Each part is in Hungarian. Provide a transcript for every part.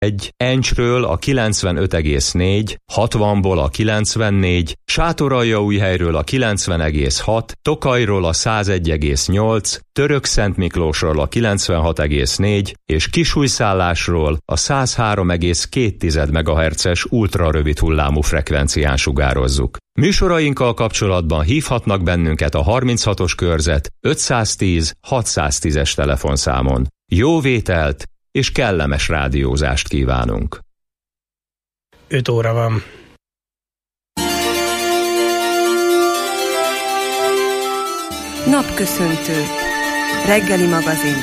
Encsről a 95,4, 60-ból a 94, Sátoraljaújhelyről a 90,6, Tokajról a 101,8, Törökszentmiklósról a 96,4 és Kisújszállásról a 103,2 MHz-es ultrarövid hullámú frekvencián sugározzuk. Műsorainkkal kapcsolatban hívhatnak bennünket a 36-os körzet 510 610-es telefonszámon. Jó vételt és kellemes rádiózást kívánunk! 5 óra van. Napköszöntő. Reggeli magazin.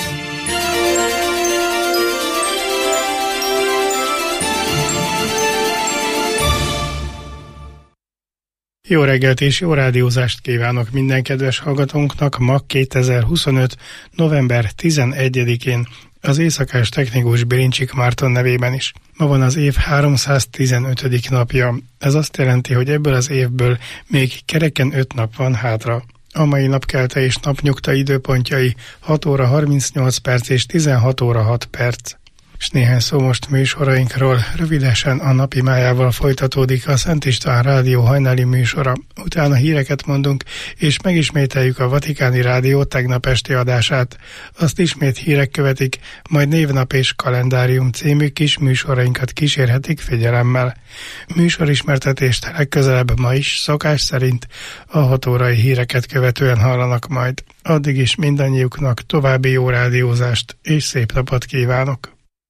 Jó reggelt és jó rádiózást kívánok minden kedves hallgatónknak ma 2025. november 11-én az éjszakás technikus Birincsik Márton nevében is. Ma van az év 315. napja. Ez azt jelenti, hogy ebből az évből még kereken 5 nap van hátra. A mai napkelte és napnyugta időpontjai 6 óra 38 perc és 16 óra 6 perc. És néhány szó most műsorainkról. Rövidesen a napi májával folytatódik a Szent István Rádió hajnali műsora. Utána híreket mondunk, és megismételjük a Vatikáni Rádió tegnap esti adását. Azt ismét hírek követik, majd névnap és kalendárium című kis műsorainkat kísérhetik figyelemmel. Műsorismertetést legközelebb ma is, szokás szerint a 6 órai híreket követően hallanak majd. Addig is mindannyiuknak további jó rádiózást és szép napot kívánok!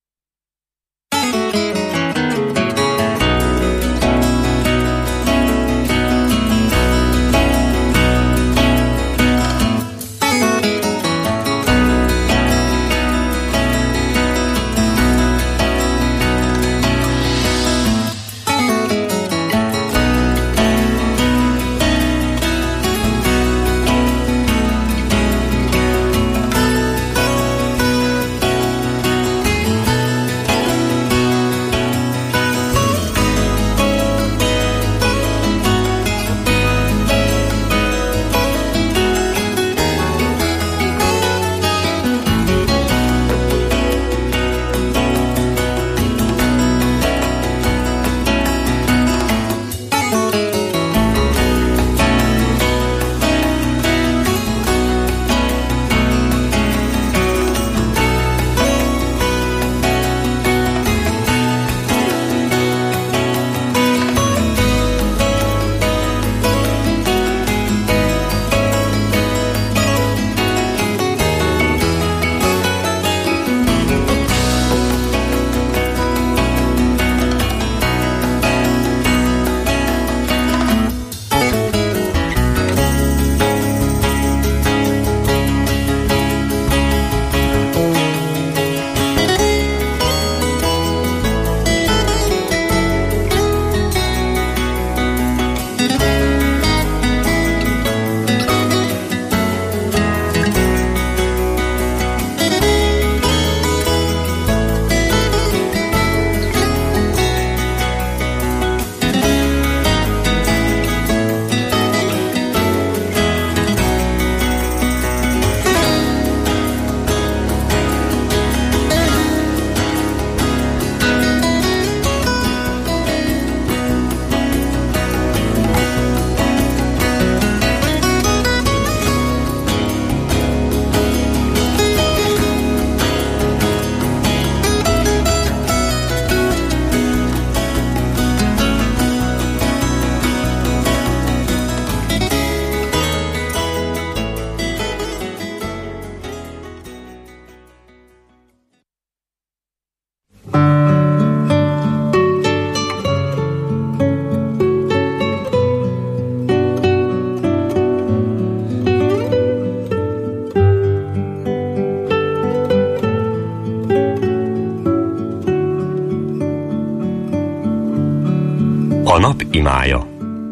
A nap imája.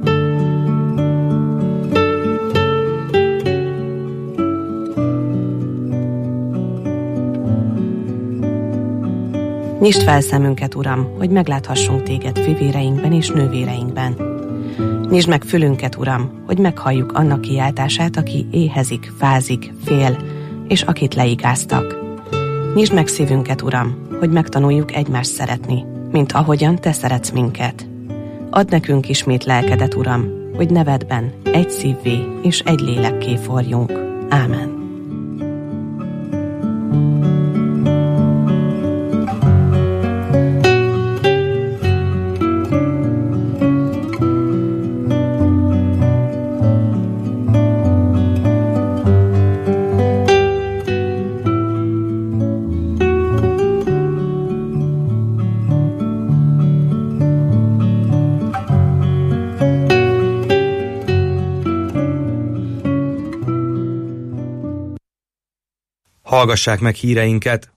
Nyisd fel szemünket, Uram, hogy megláthassunk téged fivéreinkben és nővéreinkben. Nyisd meg fülünket, Uram, hogy meghalljuk annak kiáltását, aki éhezik, fázik, fél, és akit leigáztak. Nyisd meg szívünket, Uram, hogy megtanuljuk egymást szeretni, mint ahogyan Te szeretsz minket. Add nekünk ismét lelkedet, Uram, hogy nevedben egy szívvé és egy lélekké forjunk. Ámen. Hallgassák meg híreinket!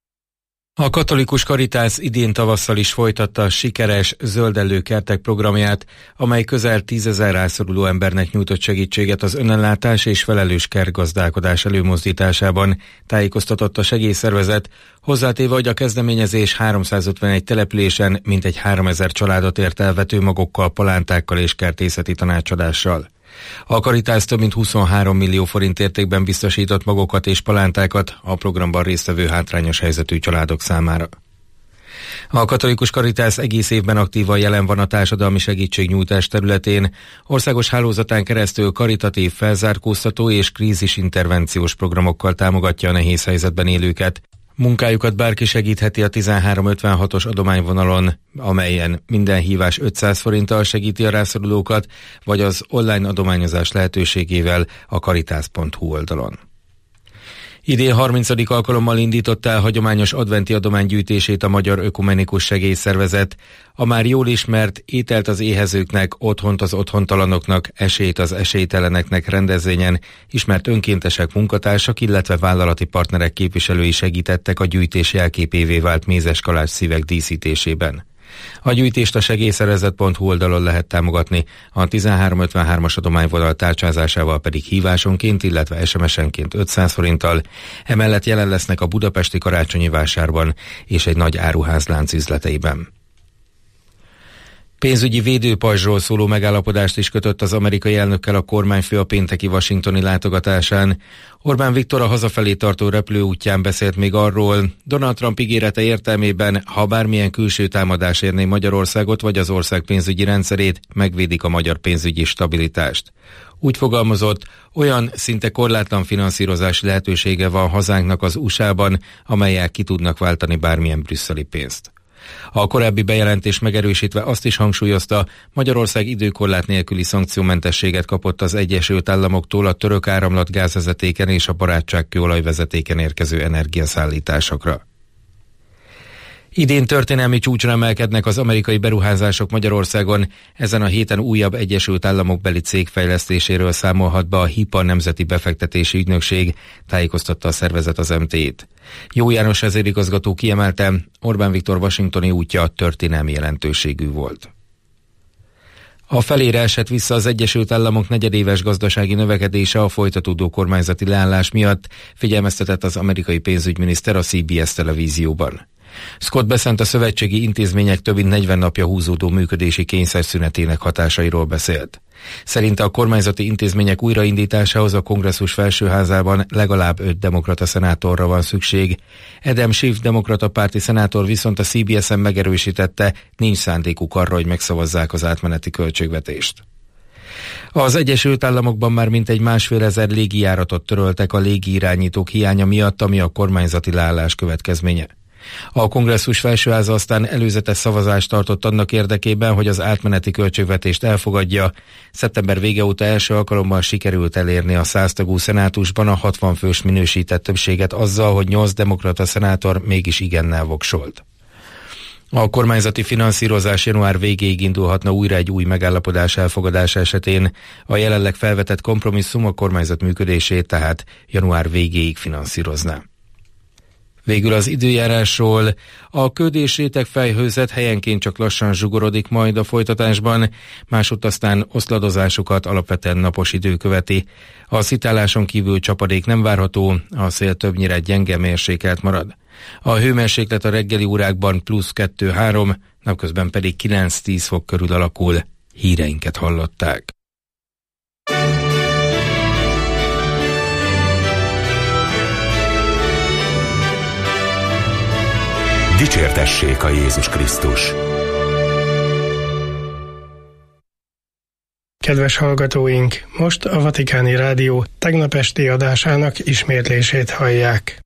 A Katolikus Caritas idén tavasszal is folytatta a sikeres Zöldellő kertek programját, amely közel 10 000 rászoruló embernek nyújtott segítséget az önellátás és felelős kertgazdálkodás előmozdításában, tájékoztatott a segélyszervezet, hozzátéve, hogy a kezdeményezés 351 településen mintegy 3000 családot ért el vetőmagokkal, palántákkal és kertészeti tanácsadással. A Caritas több mint 23 millió forint értékben biztosított magokat és palántákat a programban résztvevő hátrányos helyzetű családok számára. A Katolikus Caritas egész évben aktívan jelen van a társadalmi segítségnyújtás területén, országos hálózatán keresztül karitatív, felzárkóztató és krízisintervenciós programokkal támogatja a nehéz helyzetben élőket. Munkájukat bárki segítheti a 1356-os adományvonalon, amelyen minden hívás 500 forinttal segíti a rászorulókat, vagy az online adományozás lehetőségével a caritas.hu oldalon. Idén 30. alkalommal indított el hagyományos adventi adománygyűjtését a Magyar Ökumenikus Segélyszervezet. A már jól ismert ételt az éhezőknek, otthont az otthontalanoknak, esélyt az esélyteleneknek rendezvényen ismert önkéntesek, munkatársak, illetve vállalati partnerek képviselői segítettek a gyűjtés jelképévé vált mézes kalács szívek díszítésében. A gyűjtést a segélyszervezet.hu oldalon lehet támogatni, a 1353-as adományvonal tárcsázásával pedig hívásonként, illetve SMS-enként 500 forinttal, emellett jelen lesznek a budapesti karácsonyi vásárban és egy nagy áruházlánc üzleteiben. Pénzügyi védőpajzsról szóló megállapodást is kötött az amerikai elnökkel a kormányfő a pénteki washingtoni látogatásán. Orbán Viktor a hazafelé tartó repülőútján beszélt még arról, Donald Trump ígérete értelmében, ha bármilyen külső támadás érné Magyarországot vagy az ország pénzügyi rendszerét, megvédik a magyar pénzügyi stabilitást. Úgy fogalmazott, olyan szinte korlátlan finanszírozási lehetősége van hazánknak az USA-ban, amellyel ki tudnak váltani bármilyen brüsszeli pénzt. A korábbi bejelentés megerősítve azt is hangsúlyozta, Magyarország időkorlát nélküli szankciómentességet kapott az Egyesült Államoktól a török áramlat gázvezetéken és a barátságkőolajvezetéken érkező energiaszállításokra. Idén történelmi csúcsra emelkednek az amerikai beruházások Magyarországon, ezen a héten újabb Egyesült Államok beli cég fejlesztéséről számolhat be a HIPA Nemzeti Befektetési Ügynökség, tájékoztatta a szervezet az MT-t. Jó János vezérigazgató kiemelte, Orbán Viktor washingtoni útja történelmi jelentőségű volt. A felére esett vissza az Egyesült Államok negyedéves gazdasági növekedése a folytatódó kormányzati leállás miatt, figyelmeztetett az amerikai pénzügyminiszter a CBS televízióban. Scott Bessent a szövetségi intézmények több mint 40 napja húzódó működési kényszerszünetének hatásairól beszélt. Szerinte a kormányzati intézmények újraindításához a kongresszus felsőházában legalább 5 demokrata szenátorra van szükség. Adam Schiff demokrata párti szenátor viszont a CBS-en megerősítette, nincs szándékuk arra, hogy megszavazzák az átmeneti költségvetést. Az Egyesült Államokban már mintegy 1,5 légijáratot töröltek a légiirányítók hiánya miatt, ami a kormányzati leállás következménye. A kongresszus felsőháza aztán előzetes szavazást tartott annak érdekében, hogy az átmeneti költségvetést elfogadja. Szeptember vége óta első alkalommal sikerült elérni a 100 tagú szenátusban a 60 fős minősített többséget azzal, hogy 8 demokrata szenátor mégis igennel voksolt. A kormányzati finanszírozás január végéig indulhatna újra egy új megállapodás elfogadása esetén. A jelenleg felvetett kompromisszum a kormányzat működését tehát január végéig finanszírozná. Végül az időjárásról. A köd és rétegfejhőzet helyenként csak lassan zsugorodik majd a folytatásban, másútt aztán oszladozásokat alapvetően napos idő követi. A szitáláson kívül csapadék nem várható, a szél többnyire gyenge mérsékelt marad. A hőmérséklet a reggeli órákban +2-3, napközben pedig 9-10 fok körül alakul. Híreinket hallották. Dicsértessék a Jézus Krisztus! Kedves hallgatóink, most a Vatikáni Rádió tegnap esti adásának ismétlését hallják.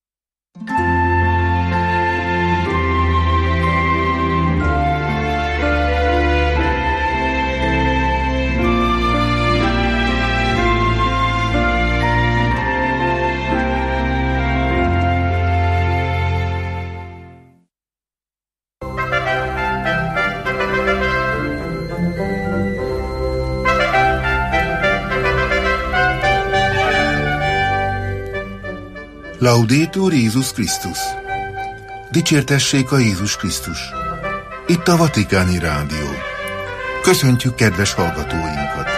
Laudetur Jézus Krisztus! Dicsértessék a Jézus Krisztus! Itt a Vatikáni Rádió. Köszöntjük kedves hallgatóinkat!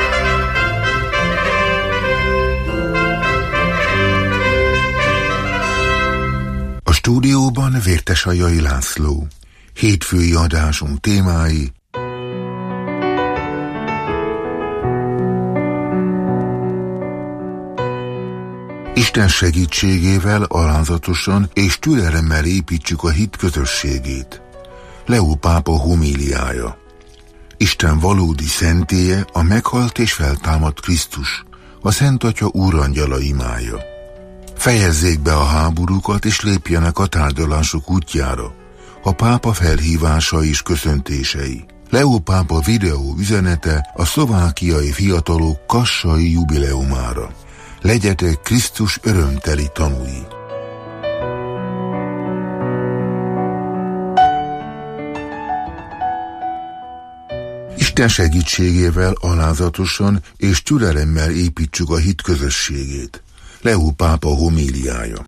A stúdióban Vértesajai László. Hétfői adásunk témái: Isten segítségével alázatosan és türelemmel építsük a hit közösségét. Leó pápa homíliája. Isten valódi szentélye a meghalt és feltámadt Krisztus, a Szent Atya úrangyala imája. Fejezzék be a háborúkat és lépjenek a tárgyalások útjára. A pápa felhívása és köszöntései. Leó pápa videó üzenete a szlovákiai fiatalok kassai jubileumára. Legyetek Krisztus örömteli tanúi. Isten segítségével alázatosan és türelemmel építsük a hit közösségét. Leó pápa homíliája.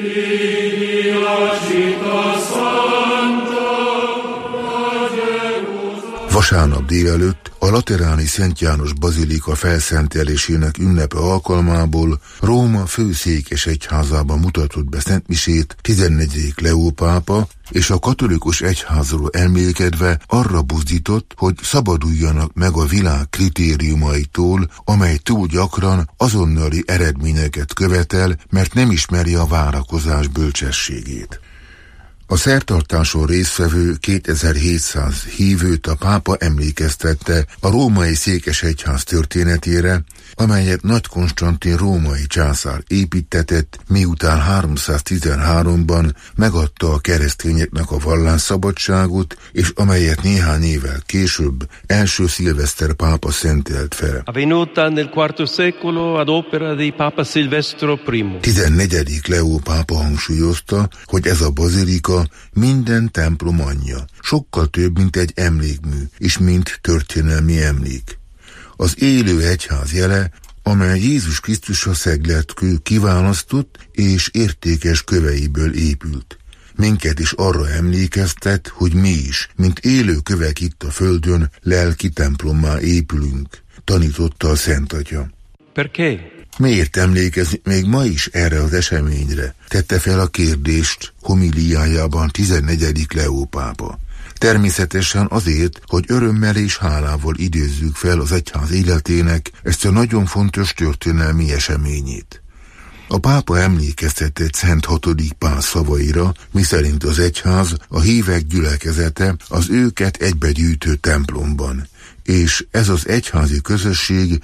Vasárnap délelőtt a lateráni Szent János Bazilika felszentelésének ünnepe alkalmából Róma főszékes egyházában mutatott be szentmisét 14. Leó pápa, és a katolikus egyházról emlékedve arra buzdított, hogy szabaduljanak meg a világ kritériumaitól, amely túl gyakran azonnali eredményeket követel, mert nem ismeri a várakozás bölcsességét. A szertartáson résztvevő 2700 hívőt a pápa emlékeztette a római székesegyház történetére, amelyet Nagy Konstantin római császár építtetett, miután 313-ban megadta a keresztényeknek a vallásszabadságot, és amelyet néhány évvel később első Szilveszter pápa szentelt fel. Avvenuta nel IV secolo ad opera di Papa Silvestro I. 14. Leó pápa hangsúlyozta, hogy ez a bazilika minden templom anyja, sokkal több, mint egy emlékmű, és mint történelmi emlék. Az élő egyház jele, amely Jézus Krisztusra szeglett kő kiválasztott és értékes köveiből épült. Minket is arra emlékeztet, hogy mi is, mint élő kövek itt a földön, lelki templommá épülünk, tanította a Szent Atya. Perché? Miért emlékezni még ma is erre az eseményre? Tette fel a kérdést homíliájában 14. Leó pápa. Természetesen azért, hogy örömmel és hálával idézzük fel az egyház életének ezt a nagyon fontos történelmi eseményét. A pápa emlékeztetett Szent 6. Pál szavaira, miszerint az egyház, a hívek gyülekezete, az őket egybegyűjtő templomban, és ez az egyházi közösség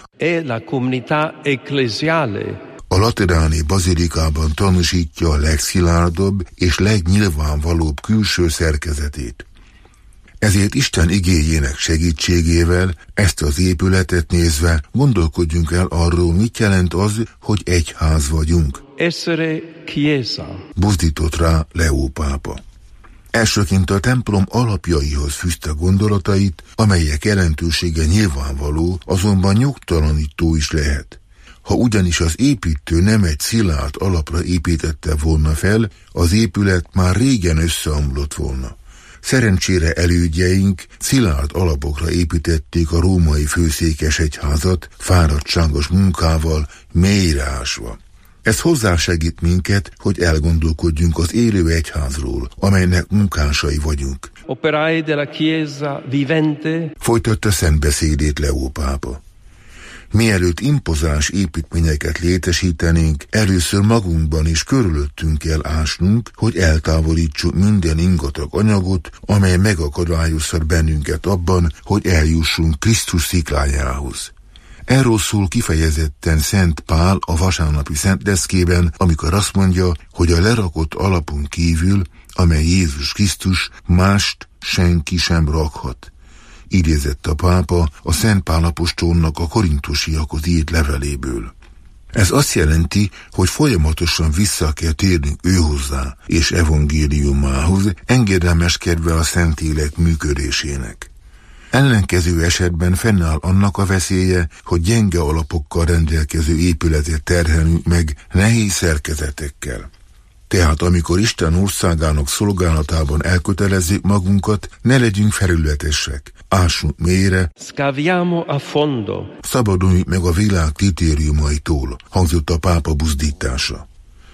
a lateráni bazilikában tanúsítja a legszilárdabb és legnyilvánvalóbb külső szerkezetét. Ezért Isten igéjének segítségével ezt az épületet nézve gondolkodjunk el arról, mit jelent az, hogy egyház vagyunk. Essere chiesa. Buzdított rá Leó pápa. Elsőként a templom alapjaihoz fűzte gondolatait, amelyek jelentősége nyilvánvaló, azonban nyugtalanító is lehet. Ha ugyanis az építő nem egy szilárd alapra építette volna fel, az épület már régen összeomlott volna. Szerencsére elődjeink szilárd alapokra építették a római főszékes egyházat, fáradtságos munkával, mélyre ásva. Ez hozzásegít minket, hogy elgondolkodjunk az élő egyházról, amelynek munkásai vagyunk. Operai della Chiesa vivente. Folytatta szentbeszédét Leó pápa. Mielőtt impozáns építményeket létesítenénk, először magunkban és körülöttünk kell ásnunk, hogy eltávolítsuk minden ingatag anyagot, amely megakadályozhat bennünket abban, hogy eljussunk Krisztus sziklájához. Erről szól kifejezetten Szent Pál a vasárnapi szentdeszkében, amikor azt mondja, hogy a lerakott alapon kívül, amely Jézus Krisztus, mást senki sem rakhat. Idézett a pápa a Szent Pál apostolnak a korintusiakhoz írt leveléből. Ez azt jelenti, hogy folyamatosan vissza kell térnünk őhozzá és evangéliumához, engedelmeskedve a Szentlélek működésének. Ellenkező esetben fennáll annak a veszélye, hogy gyenge alapokkal rendelkező épületet terhelünk meg nehéz szerkezetekkel. Tehát amikor Isten országának szolgálatában elkötelezzük magunkat, ne legyünk felületesek, ássunk mélyre, Scaviamo a fondo. Szabaduljuk meg a világ kritériumaitól, hangzott a pápa buzdítása.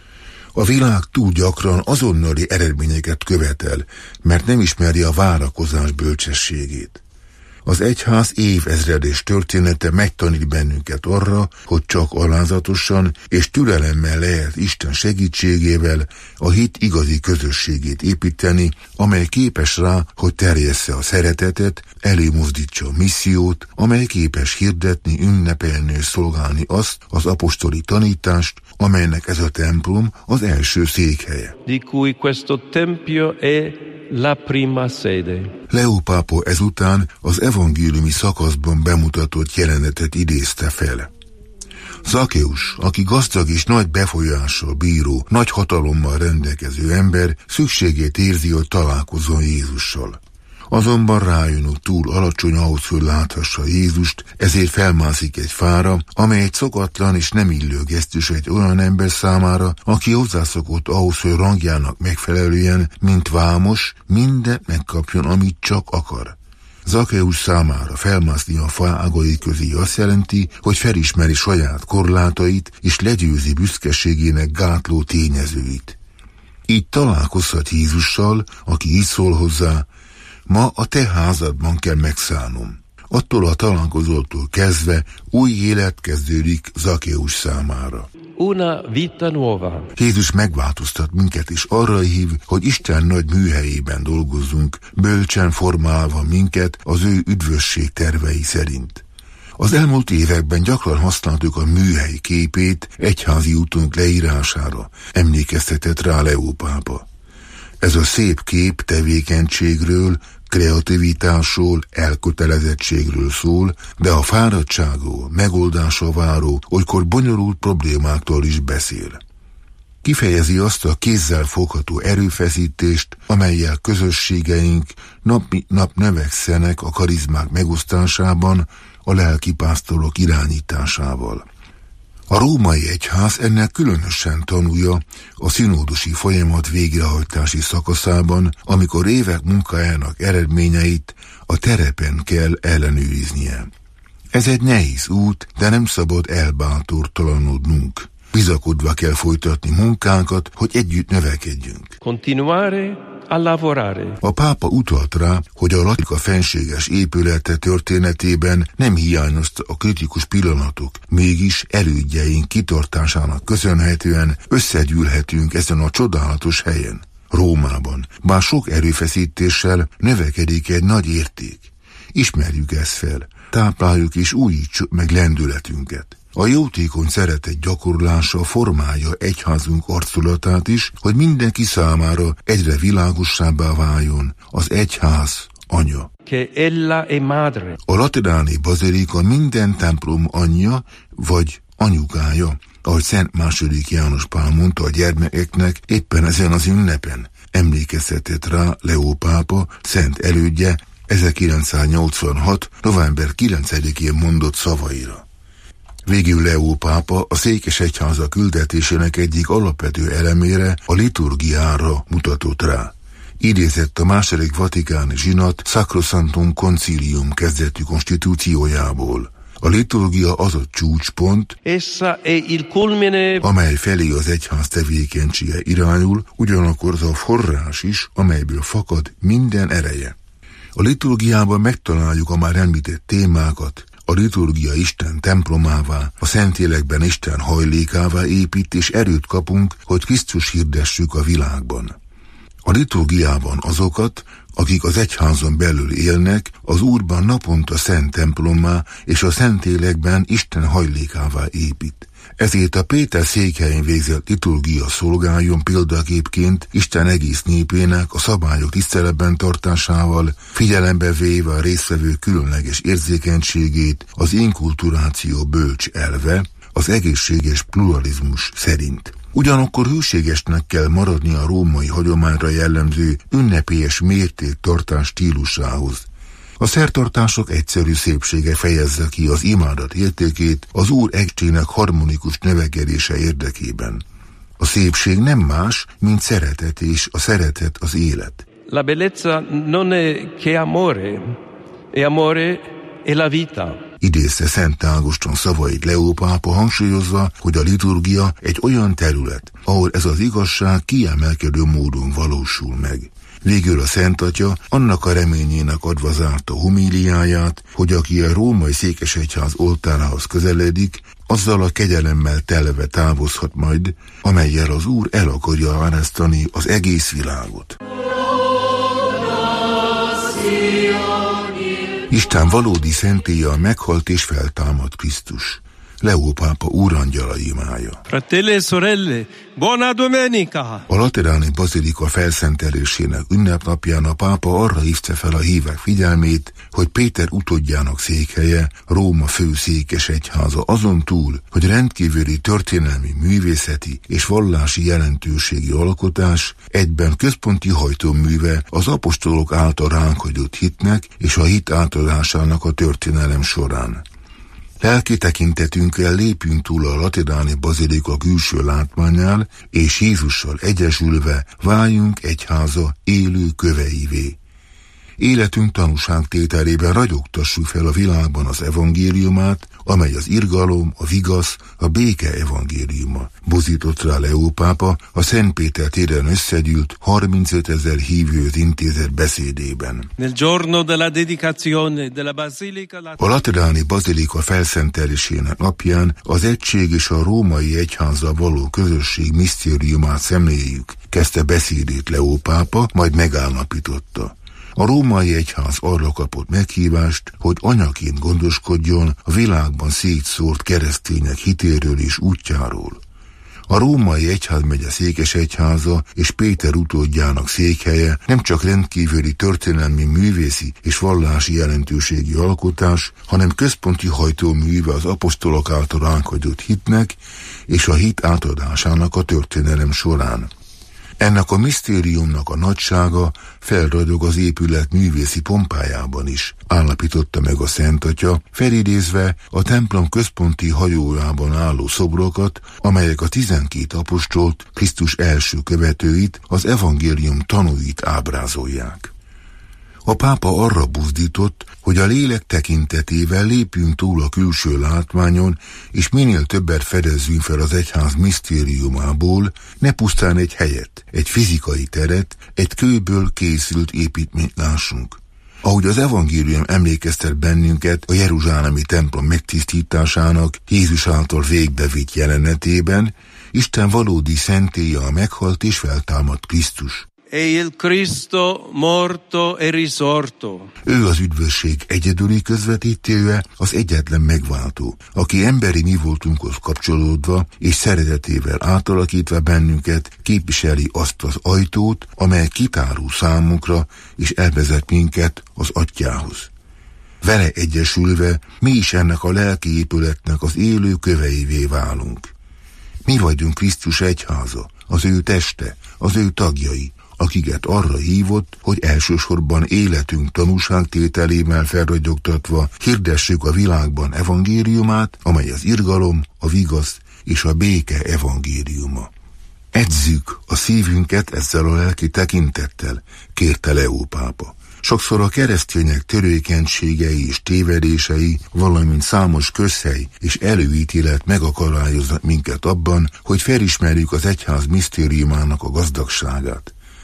A világ túl gyakran azonnali eredményeket követel, mert nem ismeri a várakozás bölcsességét. Az egyház évezredés története megtanít bennünket arra, hogy csak alázatosan és türelemmel lehet Isten segítségével a hit igazi közösségét építeni, amely képes rá, hogy terjessze a szeretetet, előmozdítsa a missziót, amely képes hirdetni, ünnepelni és szolgálni azt az apostoli tanítást, amelynek ez a templom az első székhelye. Di cui questo tempio è la prima sede. Leó pápa ezután az evangéliumi szakaszban bemutatott jelenetet idézte fel. Zakkeus, aki gazdag és nagy befolyással bíró, nagy hatalommal rendelkező ember, szükségét érzi, hogy találkozzon Jézussal. Azonban rájön, hogy túl alacsony ahhoz, hogy láthassa Jézust, ezért felmászik egy fára, amely egy szokatlan és nem illő gesztus egy olyan ember számára, aki hozzászokott ahhoz, hogy rangjának megfelelően, mint vámos, mindent megkapjon, amit csak akar. Zakkeus számára felmászni a fa ágai közé azt jelenti, hogy felismeri saját korlátait és legyőzi büszkeségének gátló tényezőit. Így találkozhat Jézussal, aki így szól hozzá: ma a te házadban kell megszállnom. Attól a találkozótól kezdve új élet kezdődik Zakkeus számára. Una vita nuova. Jézus megváltoztat minket, és arra hív, hogy Isten nagy műhelyében dolgozzunk, bölcsen formálva minket az ő üdvösség tervei szerint. Az elmúlt években gyakran használtuk a műhely képét egyházi útunk leírására, emlékeztetett rá Leó pápa. Ez a szép kép tevékenységről, kreativitásról, elkötelezettségről szól, de a fáradtságról, megoldásra váró, olykor bonyolult problémáktól is beszél. Kifejezi azt a kézzel fogható erőfeszítést, amellyel közösségeink nap mint nap növekszenek a karizmák megosztásában, a lelkipásztorok irányításával. A római egyház ennek különösen tanulja a színódusi folyamat végrehajtási szakaszában, amikor évek munkájának eredményeit a terepen kell ellenőriznie. Ez egy nehéz út, de nem szabad elbátortalanodnunk. Bizakodva kell folytatni munkánkat, hogy együtt növekedjünk. Continuare a lavorare. A pápa utalt rá, hogy a Latika fenséges épülete történetében nem hiányozta a kritikus pillanatok, mégis elődjeink kitartásának köszönhetően összegyűlhetünk ezen a csodálatos helyen, Rómában. Bár sok erőfeszítéssel növekedik egy nagy érték. Ismerjük ezt fel, tápláljuk és újítsuk meg lendületünket. A jótékony szeretet gyakorlása formálja egyházunk arculatát is, hogy mindenki számára egyre világosabbá váljon az egyház anya. A lateráni bazilika minden templom anyja vagy anyukája, ahogy Szent II. János Pál mondta a gyermekeknek éppen ezen az ünnepen, emlékeztetett rá Leó pápa, szent elődje 1986. november 9-én mondott szavaira. Végül Leó pápa a székesegyháza küldetésének egyik alapvető elemére, a liturgiára mutatott rá. Idézett a II. Vatikáni zsinat Sacrosanctum Concilium kezdetű konstitúciójából. A liturgia az a csúcspont, amely felé az egyház tevékenysége irányul, ugyanakkor az a forrás is, amelyből fakad minden ereje. A liturgiában megtaláljuk a már említett témákat, a liturgia Isten templomává, a Szentlélekben Isten hajlékává épít, és erőt kapunk, hogy Krisztus hirdessük a világban. A liturgiában azokat, akik az egyházon belül élnek, az Úrban naponta szent templommá és a Szentlélekben Isten hajlékává épít. Ezért a Péter székhelyén végzett liturgia szolgáljon példaképként Isten egész népének a szabályok tiszteletben tartásával, figyelembe véve a résztvevő különleges érzékenységét, az inkulturáció bölcs elve, az egészséges pluralizmus szerint. Ugyanakkor hűségesnek kell maradni a római hagyományra jellemző ünnepélyes mértéktartás stílusához. A szertartások egyszerű szépsége fejezze ki az imádat értékét az Úr egystének harmonikus növekedése érdekében. A szépség nem más, mint szeretet, és a szeretet az élet. La bellezza non è che amore, e amore è la vita. Idézte Szent Ágoston szavait Leó pápa, hangsúlyozva, hogy a liturgia egy olyan terület, ahol ez az igazság kiemelkedő módon valósul meg. Végül a Szent Atya annak a reményének adva zárta homíliáját, hogy aki a római székesegyház oltárához közeledik, azzal a kegyelemmel telve távozhat majd, amellyel az Úr el akarja árasztani az egész világot. Isten valódi szentélye a meghalt és feltámadt Krisztus. Leó pápa úrangyala imája. Fratelli e sorelle, buona domenica! A lateráni bazilika felszentelésének ünnepnapján a pápa arra hívta fel a hívek figyelmét, hogy Péter utódjának székhelye, Róma fő székesegyháza azon túl, hogy rendkívüli történelmi, művészeti és vallási jelentőségi alkotás, egyben központi hajtóműve az apostolok által ránk hagyott hitnek és a hit átadásának a történelem során. Lelki tekintetünkkel lépjünk túl a lateráni bazilika külső látványán, és Jézussal egyesülve váljunk egyháza élő köveivé. Életünk tanúságtételében ragyogtassuk fel a világban az evangéliumát, amely az irgalom, a vigasz, a béke evangéliuma. Buzított rá Leó pápa a Szent Péter téren összegyűlt 35 000 hívőt intézett beszédében. A lateráni bazilika felszentelésének napján az egység és a római egyházzal való közösség misztériumát szemléljük, kezdte beszédét Leó pápa, majd megállapította. A római egyház arra kapott meghívást, hogy anyaként gondoskodjon a világban szétszórt keresztények hitéről és útjáról. A római egyházmegye székesegyháza és Péter utódjának székhelye nem csak rendkívüli történelmi, művészi és vallási jelentőségi alkotás, hanem központi hajtóműve az apostolok által ránk hagyott hitnek és a hit átadásának a történelem során. Ennek a misztériumnak a nagysága felragyog az épület művészi pompájában is, állapította meg a Szent Atya, felidézve a templom központi hajójában álló szobrokat, amelyek a 12 apostolt, Krisztus első követőit, az evangélium tanúit ábrázolják. A pápa arra buzdított, hogy a lélek tekintetével lépjünk túl a külső látványon, és minél többet fedezzünk fel az egyház misztériumából, ne pusztán egy helyet, egy fizikai teret, egy kőből készült építményt lássunk. Ahogy az evangélium emlékeztet bennünket a jeruzsálemi templom megtisztításának Jézus által végbevitt jelenetében, Isten valódi szentélye a meghalt és feltámadt Krisztus. È il Cristo morto e risorto. Ő az üdvösség egyedüli közvetítője, az egyetlen megváltó, aki emberi mi voltunkhoz kapcsolódva és szeretetével átalakítva bennünket képviseli azt az ajtót, amely kitárul számunkra és elvezet minket az Atyához. Vele egyesülve mi is ennek a lelki épületnek az élő köveivé válunk. Mi vagyunk Krisztus egyháza, az ő teste, az ő tagjai, akiket arra hívott, hogy elsősorban életünk tanúságtételével felragyogtatva hirdessük a világban evangéliumát, amely az irgalom, a vigasz és a béke evangéliuma. Edzük a szívünket ezzel a lelki tekintettel, kérte Leó pápa. Sokszor a keresztények törékenységei és tévedései, valamint számos közhely és előítélet megakadályoznak minket abban, hogy felismerjük az egyház misztériumának a gazdagságát.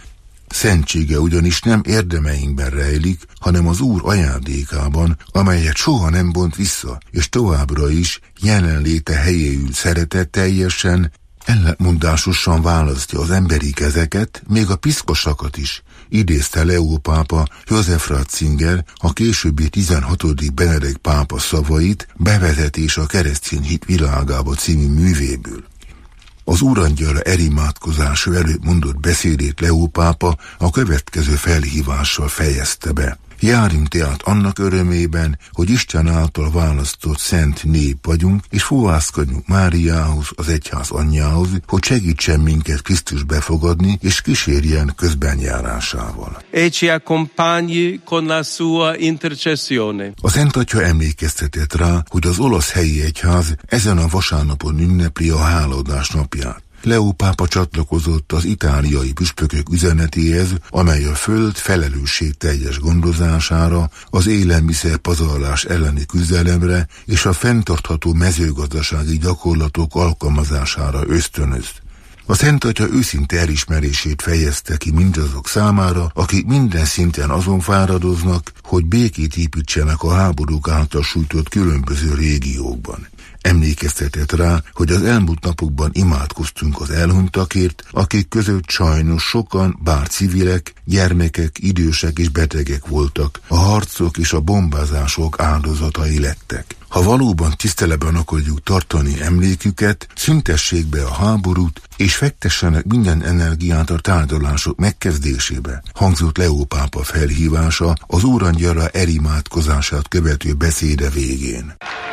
Szentsége ugyanis nem érdemeinkben rejlik, hanem az Úr ajándékában, amelyet soha nem bont vissza, és továbbra is jelenléte helyéül szeretetteljesen, ellentmondásosan választja az emberi kezeket, még a piszkosakat is, idézte Leó pápa József Ratzinger, a későbbi 16. Benedek pápa szavait Bevezetés a keresztény hit világába című művéből. Az Úrangyala erimádkozása előtt mondott beszédét Leó pápa a következő felhívással fejezte be. Járjunk tehát annak örömében, hogy Isten által választott szent nép vagyunk, és fohászkodjunk Máriához, az egyház anyjához, hogy segítsen minket Krisztus befogadni, és kísérjen közbenjárásával. E ci accompagni con la sua intercessione. A Szent Atya emlékeztetett rá, hogy az olasz helyi egyház ezen a vasárnapon ünnepli a hálaadás napját. Leó pápa csatlakozott az itáliai püspökök üzenetéhez, amely a föld felelősségteljes gondozására, az élelmiszer pazarlás elleni küzdelemre és a fenntartható mezőgazdasági gyakorlatok alkalmazására ösztönöz. A Szent Atya őszinte elismerését fejezte ki mindazok számára, akik minden szinten azon fáradoznak, hogy békét építsenek a háborúk által sújtott különböző régiókban. Emlékeztetett rá, hogy az elmúlt napokban imádkoztunk az elhunytakért, akik között sajnos sokan, bár civilek, gyermekek, idősek és betegek voltak, a harcok és a bombázások áldozatai lettek. Ha valóban tiszteletben akarjuk tartani emléküket, szüntessék be a háborút, és fektessenek minden energiát a tárgyalások megkezdésébe, hangzott Leó pápa felhívása az Úrangyala erimádkozását követő beszéde végén.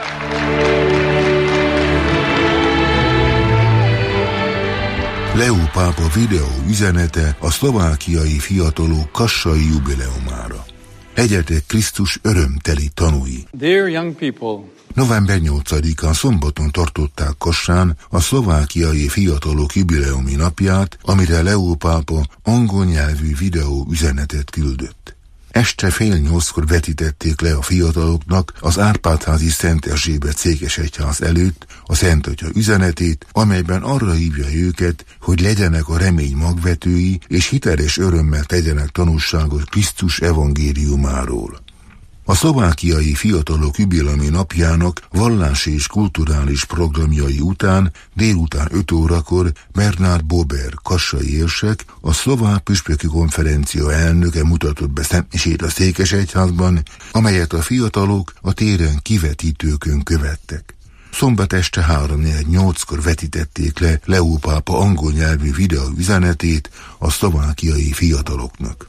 Leó pápa videó üzenete a szlovákiai fiatalok kassai jubileumára. Legyetek Krisztus örömteli tanúi. Dear young people, November 8-án szombaton tartották Kassán a szlovákiai fiatalok jubileumi napját, amire Leó pápa angol nyelvű videó üzenetet küldött. Este 7:30 vetítették le a fiataloknak az Árpád-házi Szent Erzsébet székesegyház előtt a Szent Atya üzenetét, amelyben arra hívja őket, hogy legyenek a remény magvetői, és hiteles örömmel tegyenek tanúságot Krisztus evangéliumáról. A szlovákiai fiatalok jubileumi napjának vallási és kulturális programjai után délután 5 órakor Bernard Bober kassai érsek, a szlovák püspöki konferencia elnöke mutatott be szentmisét a székesegyházban, amelyet a fiatalok a téren kivetítőkön követtek. Szombat este 3:48-kor vetítették le Leó pápa angol nyelvű videó üzenetét a szlovákiai fiataloknak.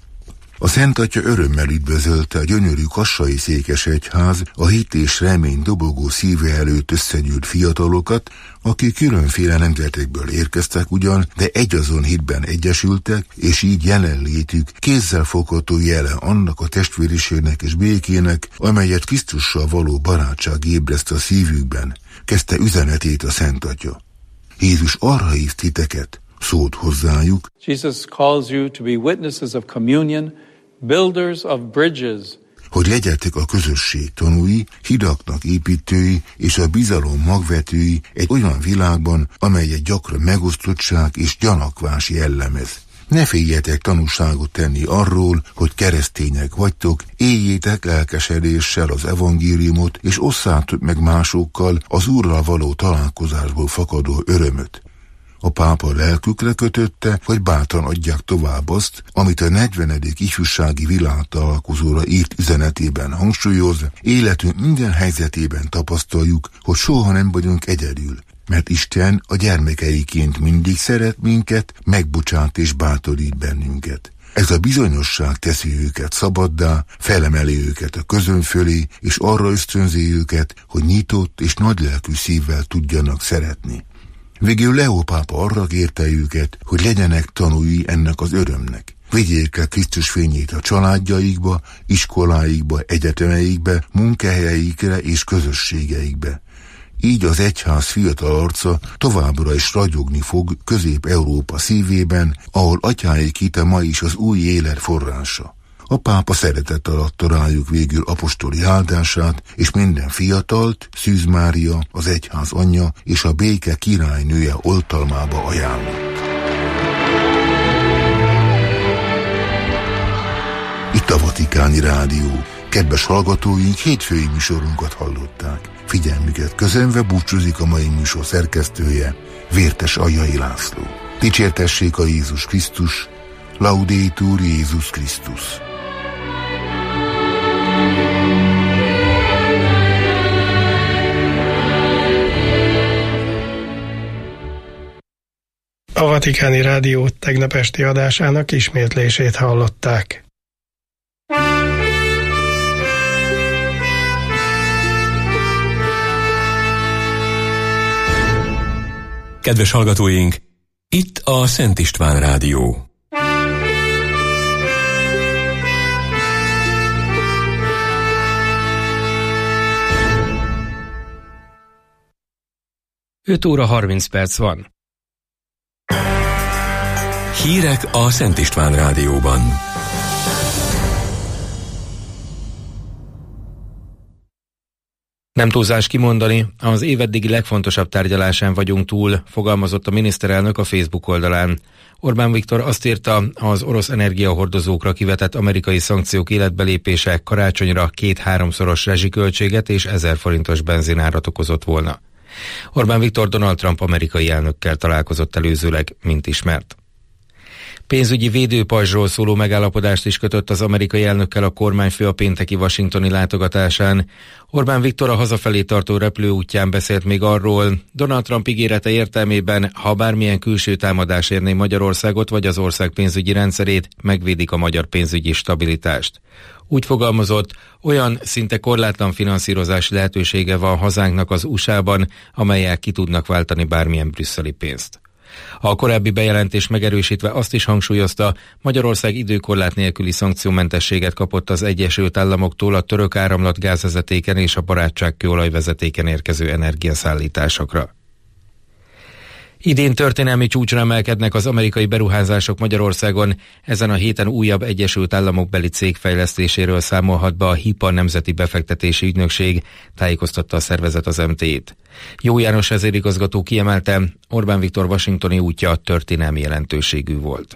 A Szent Atya örömmel üdvözölte a gyönyörű kassai székesegyház a hit és remény dobogó szíve előtt összegyűlt fiatalokat, akik különféle nemzetekből érkeztek ugyan, de egyazon hitben egyesültek, és így jelenlétük kézzelfogható jele annak a testvériségnek és békének, amelyet Krisztussal való barátság ébreszt a szívükben, kezdte üzenetét a Szent Atya. Jézus arra hív titeket, szólt hozzájuk. Jesus calls you to be witnesses of communion, builders of bridges. Hogy legyetek a közösség tanúi, hidaknak építői és a bizalom magvetői egy olyan világban, amelyet gyakran megosztottság és gyanakvás jellemez. Ne féljetek tanúságot tenni arról, hogy keresztények vagytok, éljétek lelkesedéssel az evangéliumot, és osszátok meg másokkal az Úrral való találkozásból fakadó örömöt. A pápa lelkükre kötötte, hogy bátran adják tovább azt, amit a 40. ifjúsági világtalálkozóra írt üzenetében hangsúlyoz, életünk minden helyzetében tapasztaljuk, hogy soha nem vagyunk egyedül, mert Isten a gyermekeiként mindig szeret minket, megbocsát és bátorít bennünket. Ez a bizonyosság teszi őket szabaddá, felemeli őket a közön fölé, és arra ösztönzi őket, hogy nyitott és nagylelkű szívvel tudjanak szeretni. Végül Leó pápa arra kérte őket, hogy legyenek tanúi ennek az örömnek. Vigyék el Krisztus fényét a családjaikba, iskoláikba, egyetemeikbe, munkahelyeikre és közösségeikbe. Így az egyház fiatal arca továbbra is ragyogni fog Közép-Európa szívében, ahol atyáik hite ma is az új élet forrása. A pápa szeretettel adta rájuk végül apostoli áldását, és minden fiatalt Szűz Mária, az egyház anyja és a béke királynője oltalmába ajánlott. Itt a Vatikáni Rádió. Kedves hallgatóink, hétfői műsorunkat hallották. Figyelmüket köszönve búcsúzik a mai műsor szerkesztője, Vértes Aljai László. Dicsértessék a Jézus Krisztus, Laudetur Jézus Krisztus. A Vatikáni Rádió tegnap esti adásának ismétlését hallották. Kedves hallgatóink, itt a Szent István Rádió. Öt óra 30 perc van. Hírek a Szent István Rádióban. Nem túlzás kimondani, az éveddigi legfontosabb tárgyalásán vagyunk túl, fogalmazott a miniszterelnök a Facebook oldalán. Orbán Viktor azt írta, az orosz energiahordozókra kivetett amerikai szankciók életbelépése karácsonyra 2-3-szoros rezsiköltséget és 1000 forintos benzinárat okozott volna. Orbán Viktor Donald Trump amerikai elnökkel találkozott előzőleg, mint ismert. Pénzügyi védőpajzsról szóló megállapodást is kötött az amerikai elnökkel a kormányfő a pénteki washingtoni látogatásán. Orbán Viktor a hazafelé tartó repülőútján beszélt még arról, Donald Trump ígérete értelmében, ha bármilyen külső támadás érné Magyarországot vagy az ország pénzügyi rendszerét, megvédik a magyar pénzügyi stabilitást. Úgy fogalmazott, olyan szinte korlátlan finanszírozási lehetősége van hazánknak az USA-ban, amellyel ki tudnak váltani bármilyen brüsszeli pénzt. A korábbi bejelentés megerősítve azt is hangsúlyozta, Magyarország időkorlát nélküli szankciómentességet kapott az Egyesült Államoktól a török áramlatgázvezetéken és a barátságkőolajvezetéken érkező energiaszállításokra. Idén történelmi csúcsra emelkednek az amerikai beruházások Magyarországon, ezen a héten újabb Egyesült Államokbeli cég fejlesztéséről számolhat be a HIPA Nemzeti Befektetési Ügynökség, tájékoztatta a szervezet az MT-t. Jó János vezérigazgató kiemelte, Orbán Viktor washingtoni útja történelmi jelentőségű volt.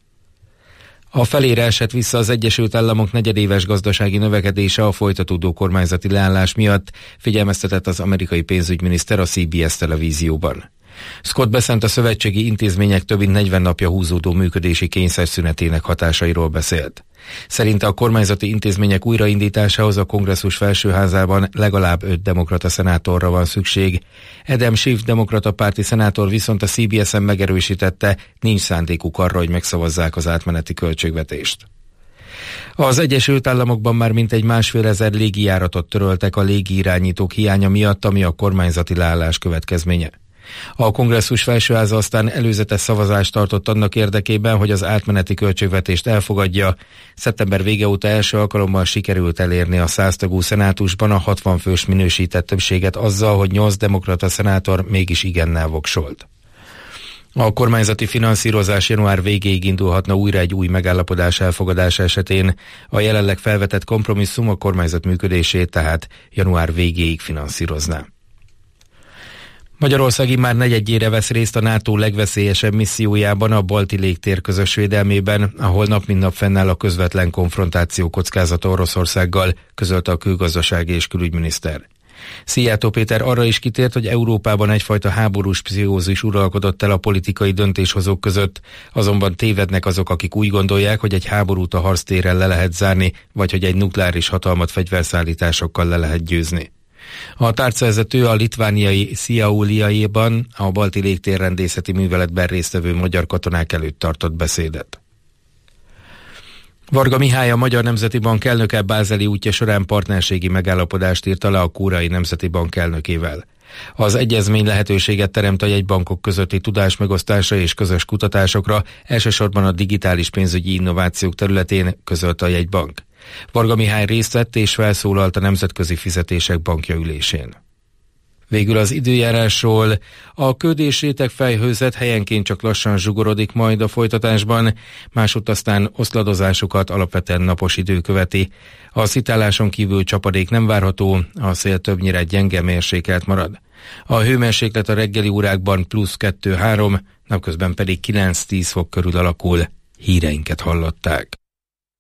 A felére esett vissza az Egyesült Államok negyedéves gazdasági növekedése a folytatódó kormányzati leállás miatt, figyelmeztetett az amerikai pénzügyminiszter a CBS televízióban. Scott Bessent a szövetségi intézmények több mint 40 napja húzódó működési kényszerszünetének hatásairól beszélt. Szerinte a kormányzati intézmények újraindításához a kongresszus felsőházában legalább 5 demokrata szenátorra van szükség. Adam Schiff demokrata párti szenátor viszont a CBS-en megerősítette, nincs szándékuk arra, hogy megszavazzák az átmeneti költségvetést. Az Egyesült Államokban már mintegy 1,5 légijáratot töröltek a légiirányítók hiánya miatt, ami a kormányzati leállás következménye. A kongresszus felsőháza aztán előzetes szavazást tartott annak érdekében, hogy az átmeneti költségvetést elfogadja. Szeptember vége óta első alkalommal sikerült elérni a 100 tagú szenátusban a 60 fős minősített többséget azzal, hogy 8 demokrata szenátor mégis igennel voksolt. A kormányzati finanszírozás január végéig indulhatna újra egy új megállapodás elfogadása esetén. A jelenleg felvetett kompromisszum a kormányzat működését tehát január végéig finanszírozná. Magyarország immár negyedjére vesz részt a NATO legveszélyesebb missziójában, a balti légtér közös védelmében, ahol nap mint nap fennáll a közvetlen konfrontáció kockázata Oroszországgal, közölte a külgazdasági és külügyminiszter. Szijjártó Péter arra is kitért, hogy Európában egyfajta háborús pszichózis uralkodott el a politikai döntéshozók között, azonban tévednek azok, akik úgy gondolják, hogy egy háborút a harctéren le lehet zárni, vagy hogy egy nukleáris hatalmat fegyverszállításokkal le lehet győzni. A tárcavezető a litvániai Šiauliaiban a balti légtérrendészeti műveletben résztvevő magyar katonák előtt tartott beszédet. Varga Mihály, a Magyar Nemzeti Bank elnöke bázeli útja során partnerségi megállapodást írt alá a Koreai Nemzeti Bank elnökével. Az egyezmény lehetőséget teremt a jegybankok közötti tudásmegosztásra és közös kutatásokra, elsősorban a digitális pénzügyi innovációk területén, közölte a jegybank. Varga Mihály részt vett és felszólalt a Nemzetközi Fizetések Bankja ülésén. Végül az időjárásról: a köd és réteg felhőzet helyenként csak lassan zsugorodik majd a folytatásban, másutt aztán oszladozásokat alapvetően napos idő követi. A szitáláson kívül csapadék nem várható, a szél többnyire gyenge mérsékelt marad. A hőmérséklet a reggeli órákban +2-3, napközben pedig 9-10 fok körül alakul. Híreinket hallották.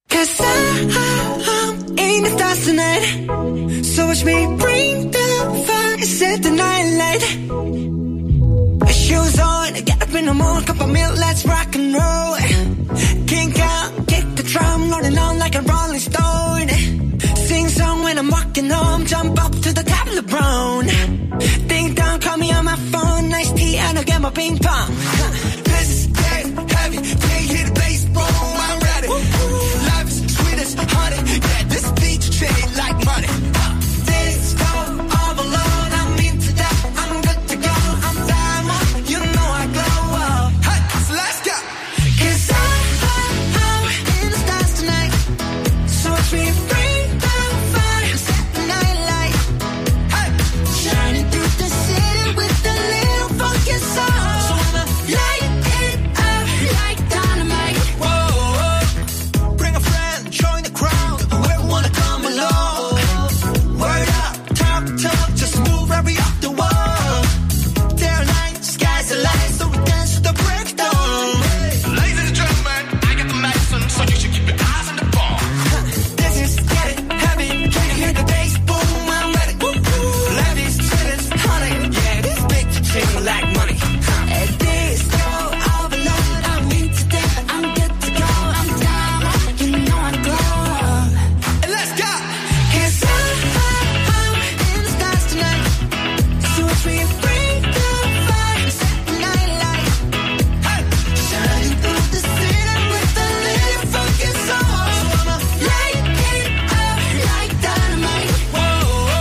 'Cause I'm in the stars tonight. So watch me bring the fire, set the night light. Shoes on, get up in the morning, cup of milk, let's rock and roll. Kink out, kick the drum, rolling on like a rolling stone. Sing song when I'm walking home, jump up to the top of the brown. Ding dong, call me on my phone, nice tea and I'll get my ping pong. This is dead heavy, can't hear the bass, boom, I'm ready. Life is sweet as honey, yeah, this beat treat like money. This go all alone, I'm into that, I'm good to go, I'm diamond, you know I glow up. Hey, so let's go. 'Cause I'm in the stars tonight, so watch me bring the fire, set the night light. Hey, shining through the city with a little funky soul. So I'ma light it up like dynamite. Whoa, bring a friend, join the crowd, whoever wanna come along. Word up, talk, just move every up the wall. Day or night, sky's the light, so we dance to the breakdown. Ladies and gentlemen, I got the medicine, so you should keep your eyes on the ball. This is getting heavy, can you hear the bass? Boom, I'm ready. Life is sweet as honey, yeah, this bitch treat me like money. At this go all alone, I'm into that, I'm good to go, I'm down, you know I glow. And let's go. 'Cause I'm in the stars tonight, so watch me bring the fire, set the night light. Hey, shining through the city with a little funky soul. So I'ma light it up like dynamite. Whoa,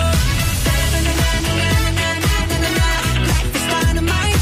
life is dynamite.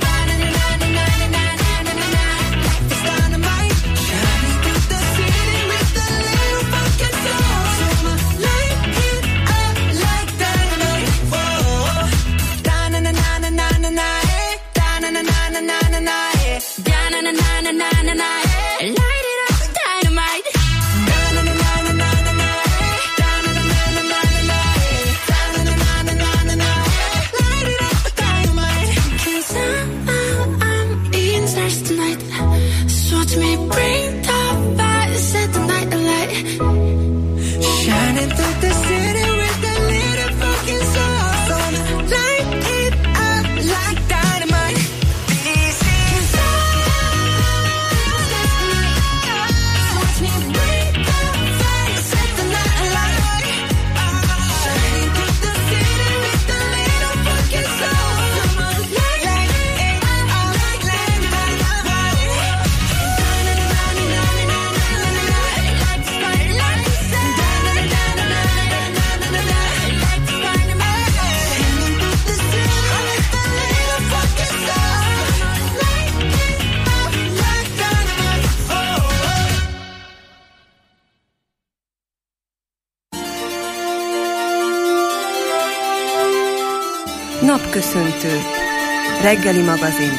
Life is dynamite. Shining through the city with a little funky soul. So I'ma light it up like dynamite. Whoa, da-na-na-na-na-na-na, da-na-na-na-na-na-na, da-na-na-na-na-na-na, light it up with dynamite. Da-na-na-na-na-na-na, da-na-na-na-na-na-na, da-na-na-na-na-na-na, light it up with dynamite. 'Cause I'm in stars tonight, so watch me bring the fire, set the night alight. Shining through the city with a little fucking soul. So I'ma light it up like dynamite. This is so watch me bring the fire, set the night alight. Shining through the city with a little fucking soul. So I'ma light it up like dynamite. Napköszöntő. Reggeli magazin.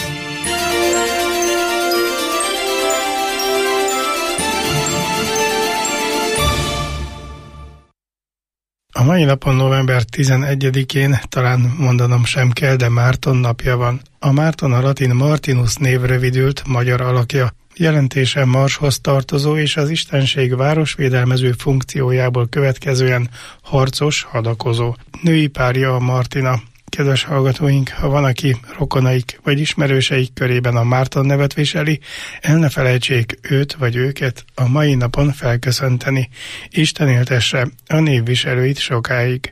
A mai napon, november 11-én, talán mondanom sem kell, de Márton napja van. A Márton a latin Martinus név rövidült magyar alakja. Jelentése marshoz tartozó és az istenség városvédelmező funkciójából következően harcos, hadakozó. Női párja a Martina. Kedves hallgatóink, ha van, aki rokonaik vagy ismerőseik körében a Márton nevet viseli, el ne felejtsék őt vagy őket a mai napon felköszönteni. Isten éltesse a névviselőit sokáig.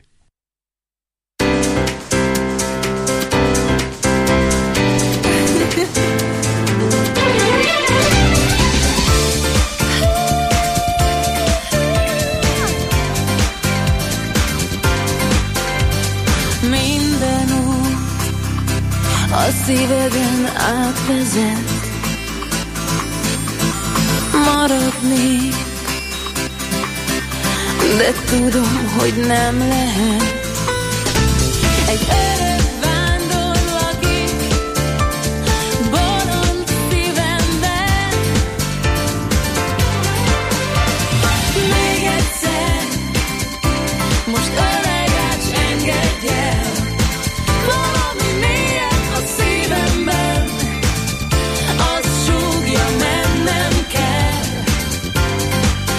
A szíveden átvezet, maradnék, de tudom, hogy nem lehet. Egy öreg vándor lakik bolond szívemben. Még egyszer, most öreget s engedj el. Valami mélyet a szívemben, az súgja, mennem kell.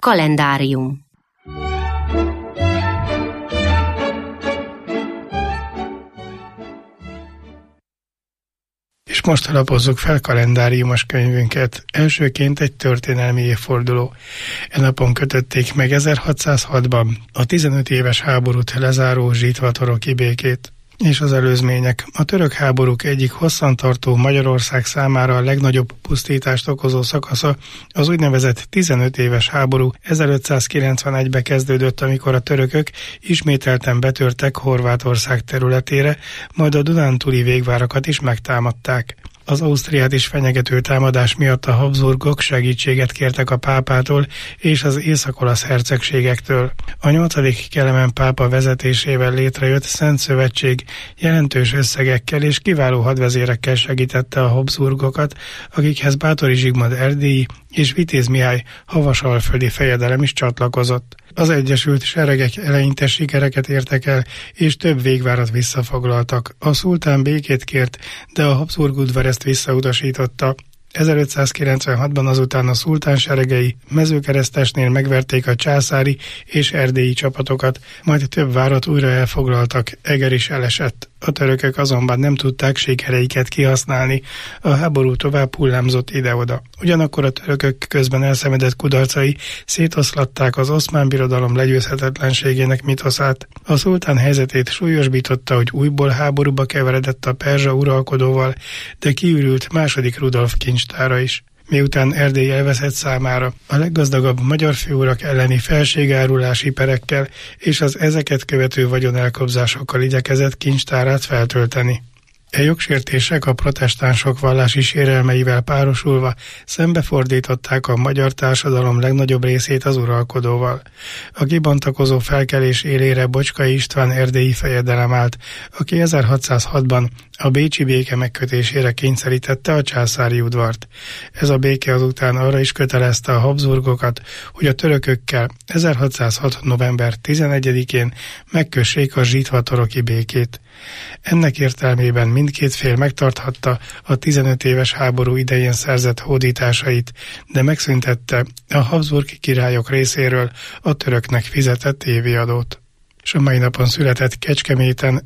Kalendárium. És most lapozzuk fel kalendáriumos könyvünket. Elsőként egy történelmi évforduló. E napon kötötték meg 1606-ban a 15 éves háborút lezáró zsitvatoroki békét. És az előzmények. A török háborúk egyik hosszantartó, Magyarország számára a legnagyobb pusztítást okozó szakasza az úgynevezett 15 éves háború 1591-be kezdődött, amikor a törökök ismételten betörtek Horvátország területére, majd a Dunántúli végvárakat is megtámadták. Az Ausztriát is fenyegető támadás miatt a Habsburgok segítséget kértek a pápától és az észak-olasz hercegségektől. A 8. Kelemen pápa vezetésével létrejött Szent Szövetség jelentős összegekkel és kiváló hadvezérekkel segítette a Habsburgokat, akikhez Báthory Zsigmond erdélyi és Vitéz Mihály havasalföldi fejedelem is csatlakozott. Az egyesült seregek eleinte sikereket értek el, és több végvárat visszafoglaltak. A szultán békét kért, de a Habsburg udvar ezt visszautasította. 1596-ban azután a szultán seregei Mezőkeresztesnél megverték a császári és erdélyi csapatokat, majd több várat újra elfoglaltak, Eger is elesett. A törökök azonban nem tudták sikereiket kihasználni, a háború tovább hullámzott ide-oda. Ugyanakkor a törökök közben elszenvedett kudarcai szétoszlatták az Oszmán Birodalom legyőzhetetlenségének mitoszát. A szultán helyzetét súlyosbította, hogy újból háborúba keveredett a perzsa uralkodóval, de kiürült második Rudolf kincstára is. Miután Erdély elveszett számára, a leggazdagabb magyar főurak elleni felségárulási perekkel és az ezeket követő vagyonelkobzásokkal igyekezett kincstárát feltölteni. E jogsértések a protestánsok vallási sérelmeivel párosulva szembefordították a magyar társadalom legnagyobb részét az uralkodóval. A kibontakozó felkelés élére Bocskai István erdélyi fejedelem állt, aki 1606-ban a bécsi béke megkötésére kényszerítette a császári udvart. Ez a béke azután arra is kötelezte a Habsburgokat, hogy a törökökkel 1606. november 11-én megkössék a zsitvatoroki békét. Ennek értelmében mindkét fél megtarthatta a 15 éves háború idején szerzett hódításait, de megszüntette a Habsburgi királyok részéről a töröknek fizetett évi adót. És a mai napon született Kecskeméten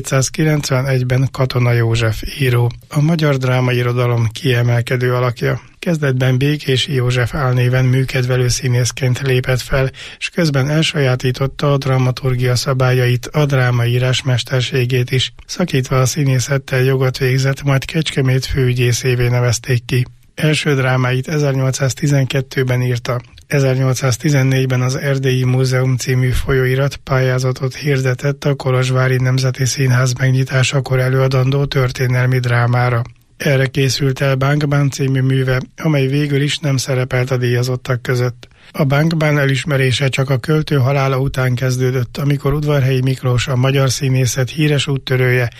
1791-ben Katona József író, a magyar drámairodalom kiemelkedő alakja. Kezdetben Békési József álnéven műkedvelő színészként lépett fel, és közben elsajátította a dramaturgia szabályait, a drámaírás mesterségét is. Szakítva a színészettel jogot végzett, majd Kecskemét főügyészévé nevezték ki. Első drámáit 1812-ben írta. 1814-ben az Erdélyi Múzeum című folyóirat pályázatot hirdetett a Kolozsvári Nemzeti Színház megnyitásakor előadandó történelmi drámára. Erre készült el Bánkbán című műve, amely végül is nem szerepelt a díjazottak között. A Bánkbán elismerése csak a költő halála után kezdődött, amikor Udvarhelyi Miklós, a magyar színészet híres úttörője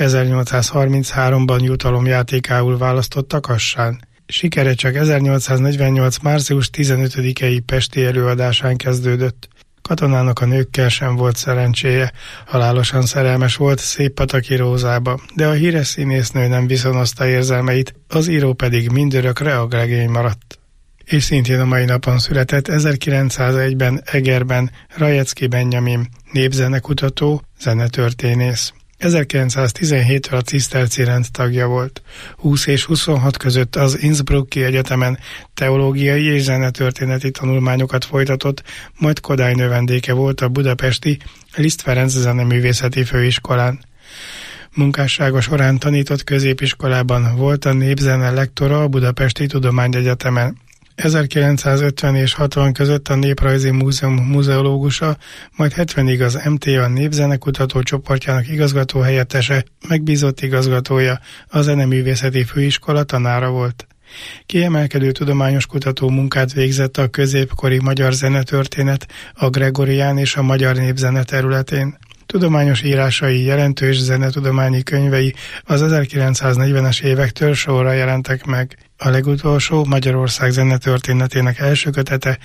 1833-ban jutalomjátékául választotta Kassán. Sikere csak 1848. március 15-i pesti előadásán kezdődött. Katonának a nőkkel sem volt szerencséje, halálosan szerelmes volt Széppataki Rózába, de a híres színésznő nem viszonozta érzelmeit, az író pedig mindörökre agregény maradt. És szintén a mai napon született 1901-ben Egerben Rajecki Benjamin, népzenekutató, zenetörténész. 1917-től a Ciszterci rend tagja volt. 20 és 26 között az Innsbrucki Egyetemen teológiai és zenetörténeti tanulmányokat folytatott, majd Kodály növendéke volt a budapesti Liszt Ferenc zeneművészeti főiskolán. Munkássága során tanított középiskolában, volt a népzene lektora a Budapesti Tudományegyetemen. 1950 és 60 között a Néprajzi Múzeum muzeológusa, majd 70-ig az MTA népzenekutató csoportjának igazgatóhelyettese, megbízott igazgatója, a Zeneművészeti Főiskola tanára volt. Kiemelkedő tudományos kutató munkát végzett a középkori magyar zenetörténet, a gregorián és a magyar népzene területén. Tudományos írásai, jelentős zenetudományi könyvei az 1940-es évektől sorra jelentek meg. A legutolsó Magyarország zenetörténetének első kötete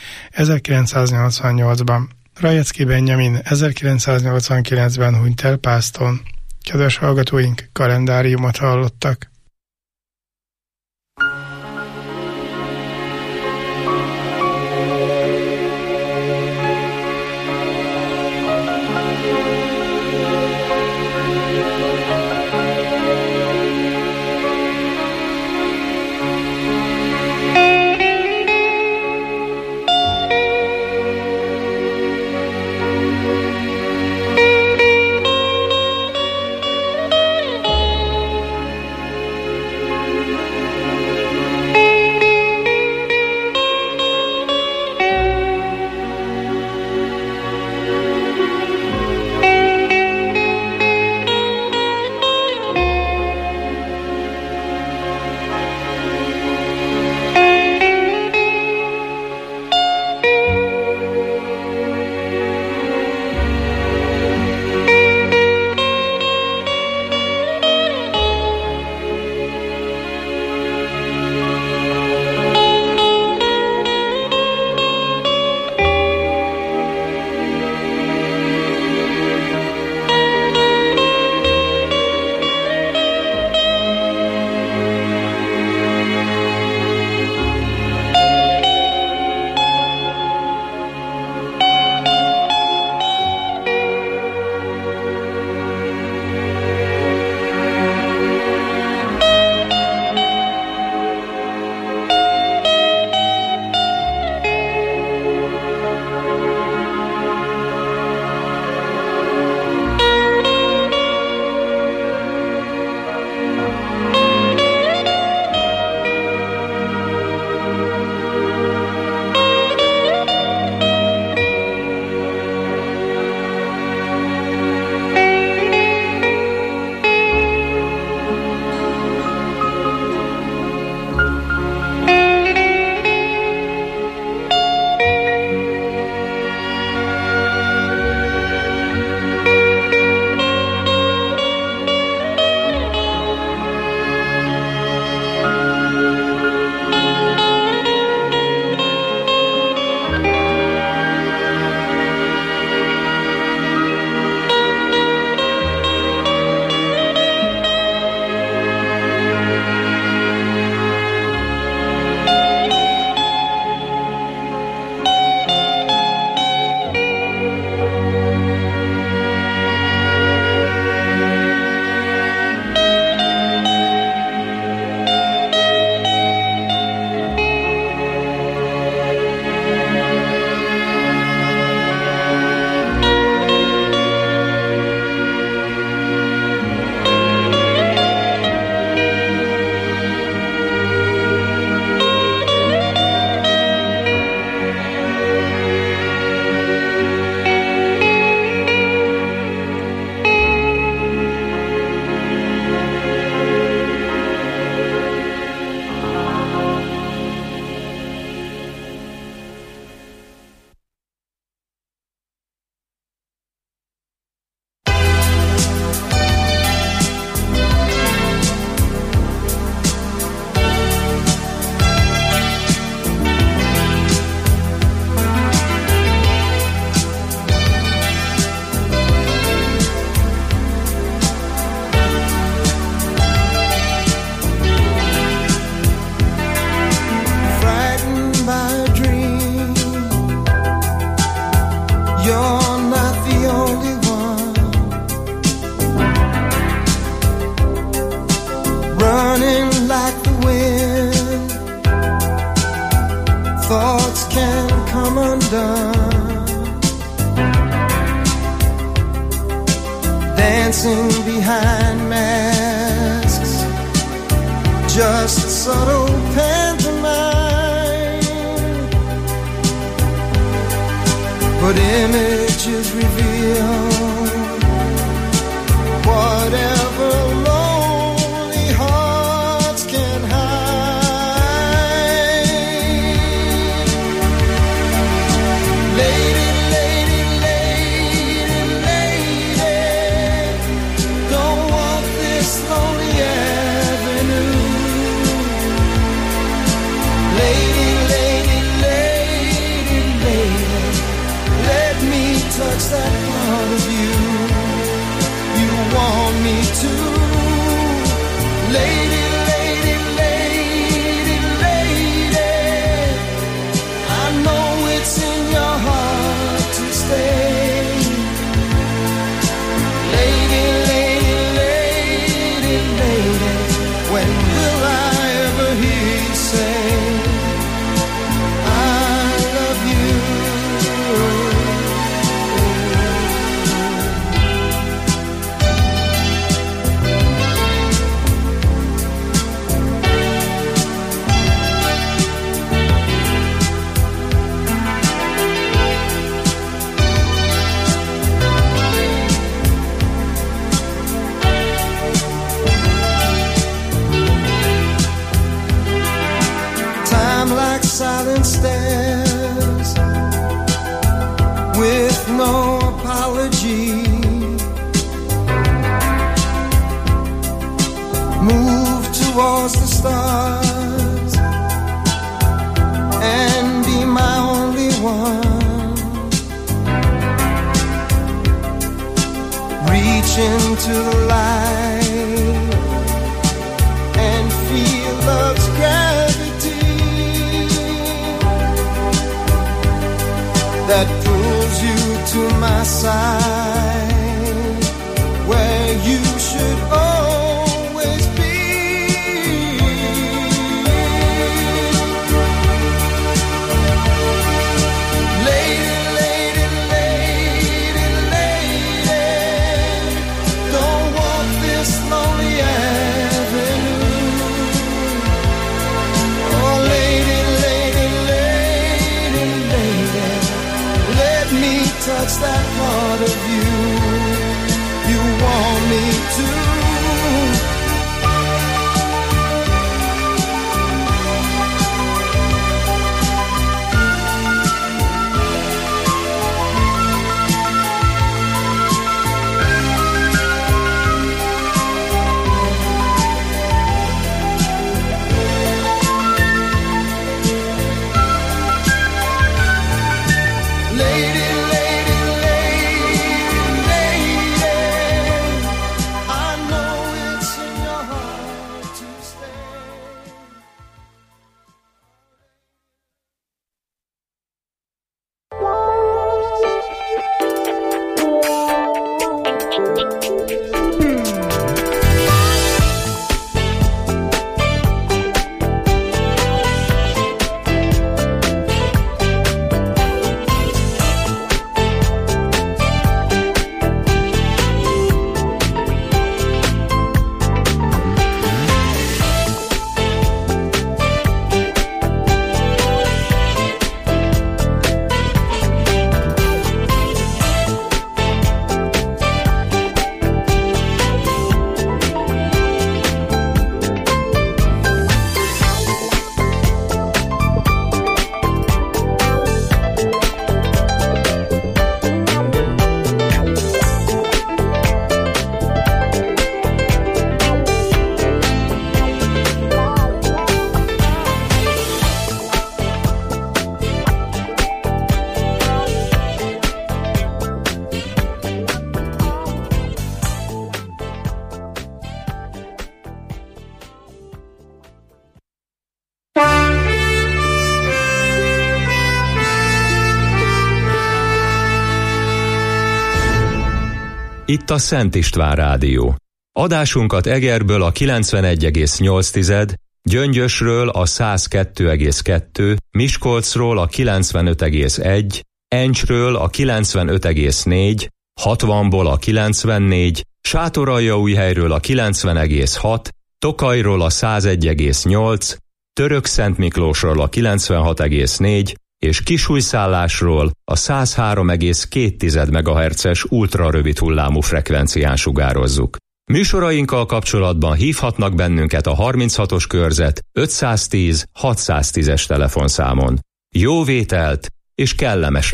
1988-ban. Rajecki Benjamin 1989-ben hunyt el Pászton. Kedves hallgatóink, kalendáriumot hallottak. can come undone, dancing behind masks, just subtle pantomime, but images reveal whatever lonely hearts can hide. Lady, lady, lady, lady, don't walk this lonely avenue. Lady, lady, lady, lady, let me touch that part of you you want me to. Lady, lady, lady, lady, I know it's in your heart to stay. Lady, lady, lady, lady, when will I ever hear you say I love you? Time like silent stairs with no apology, move towards the stars and be my only one. Reach into the light and feel love's gravity that pulls you to my side, where you should always be. Lady, lady, lady, lady, don't walk this lonely avenue. Oh, lady, lady, lady, lady, let me touch that part of you you want me to. Lady, lady, lady, lady, I know it's in your heart to stay. Itt a Szent István Rádió. Adásunkat Egerből a 91,8, Gyöngyösről a 102,2, Miskolcról a 95,1, Encsről a 95,4, 60-ból a 94, Sátoraljaújhelyről a 90,6, Tokajról a 101,8, Törökszentmiklósról a 96,4 és Kisújszállásról a 103,2 MHz-es ultrarövid hullámú frekvencián sugározzuk. Műsorainkkal kapcsolatban hívhatnak bennünket a 36-os körzet 510 610-es telefonszámon. Jó vételt és kellemes